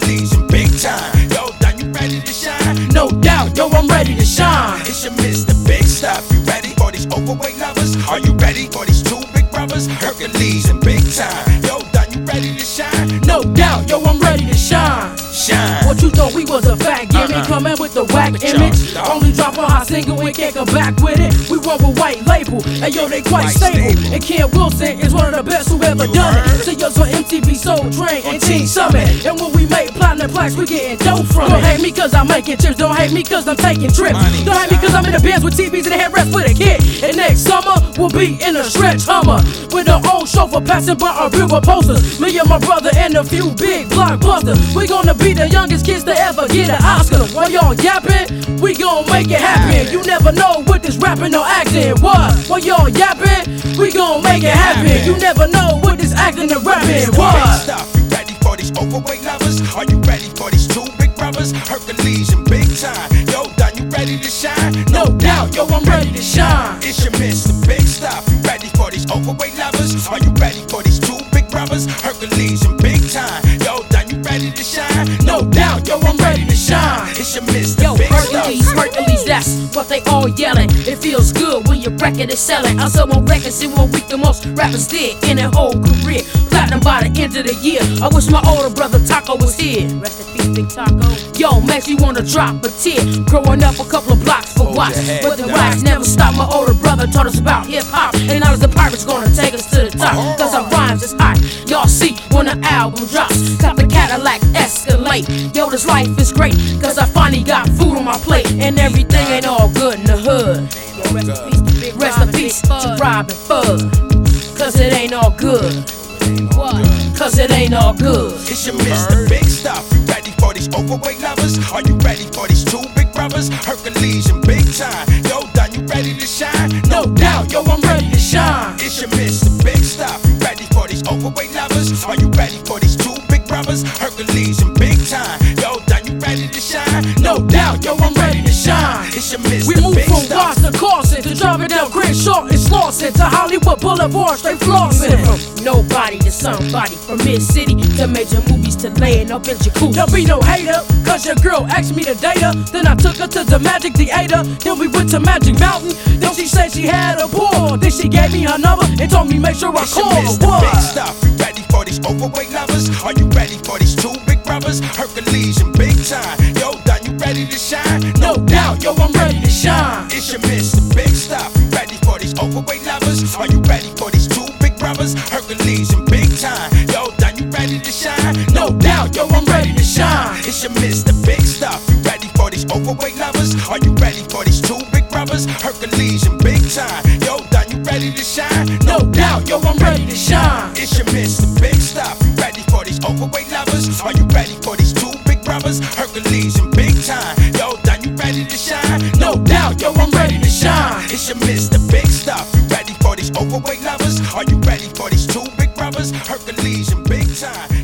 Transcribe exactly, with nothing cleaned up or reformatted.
Hercules and big time. Yo, done, you ready to shine? No doubt, yo, I'm ready to shine. It's your Mister Big Stuff. You ready for these overweight lovers? Are you ready for these two big brothers? Hercules and big time. Yo, done, you ready to shine? No doubt, yo, I'm ready to shine. Shine. What you thought we was a fat gimmick? Uh-uh. Coming with the whack image. Only drop a hot single and can't come back with it. We run with white label, and yo, they quite Quite stable. stable. And Ken Wilson is one of the best who ever You done heard? it. See us on M T V Soul Train and Teen Summit. And when we make platinum plaques, we getting dope from Don't it. hate me cause I'm making chips. Don't hate me cause I'm taking trips. Money, Don't hate me cause I'm in the bands with T Vs and the headrest for the kid. And next summer, we'll be in a stretch Hummer with an old chauffeur passing by our river posters. Me and my brother and a few big blockbusters. We gonna be the youngest kids to ever get an Oscar. While y'all yapping, we gon' make it happen. You never know what this rapping or acting was. While y'all yapping, we gon' make it happen. You never know what this acting and rapping Mister Big was. Stuff. You ready for these overweight lovers? Are you ready for these two big brothers? Hercules and big time. Yo, done, you ready to shine? No doubt, yo, I'm ready to shine. It's your Mister Big Stuff. You ready for these overweight lovers? Are you ready for these two big brothers? Hercules and big time. Yo, done, you ready to shine? No doubt, yo, I'm ready to shine. It's your Mister Yo, Big Hercules, Stuff. Hercules, that's what they all yelling. It feels good when your record is selling. I sell more records in one week than most rappers did in their whole career. Platinum by the end of the year. I wish my older brother Taco was here. Rest in peace, Big Taco. Yo, makes me wanna drop a tear. Growing up a couple of blocks for Hold watts, your head but the down. rhymes never stop. My older brother taught us about hip hop, and now the pirates gonna take us to the top. Cause our rhymes is hot. Y'all see when the album drops. Cop the Cadillac Escalade. Yo, this life is great, cause I finally got food on my plate, and everything ain't all good in the hood. Yo, rest in peace to Big Rest in peace to Rob and Fuzz. Cause it ain't all good. What? Cause it ain't all good. It's your Mister Big Stuff. You ready for these overweight lovers? Are you ready for these two big brothers? Hercules and big time. Yo, done, you ready to shine? No doubt, yo, I'm ready to shine. It's your Mister Big Stuff. You ready for these overweight lovers? Are you ready for these two big brothers? Hercules and big time. Yo, done, you ready to shine? No doubt, yo, I'm ready to shine. It's your Mister We move Big from Stuff. Watts to Carson, to driving down Crenshaw and Slauson, to Hollywood Boulevard, straight flossing. From nobody to somebody, from mid-city to major movies to laying up in jacuzzi. Don't be no hater, cause your girl asked me to date her. Then I took her to the Magic Theater. Then we went to Magic Mountain. Then she said she had a ball. Then she gave me her number and told me make sure I It's your call her. Mister Big What? Stuff. You ready for these overweight lovers? Are you ready for these two big brothers? Hercules and big time. Yo, done, you ready to shine? No doubt, yo, I'm ready to shine. It's your Mister Big Stuff. You ready for these overweight lovers? Are you ready for these two big brothers? Hercules and big time. Yo, done, you ready to shine? No doubt, yo, I'm ready to shine. It's your Mister Big Stuff. You ready for these overweight lovers? Are you ready for these two big brothers? Hercules and big time. Yo, done, you ready to shine? No doubt, yo, I'm ready to shine. It's your Mister Big Stuff. You ready for these overweight lovers? Are you ready for these two big brothers? Hercules and big time. Yo, done, you ready to shine? No doubt, yo, I'm ready to shine. It's your Mister Big Stuff. You ready for these overweight lovers? Are you ready for these two big brothers? Hercules and big time.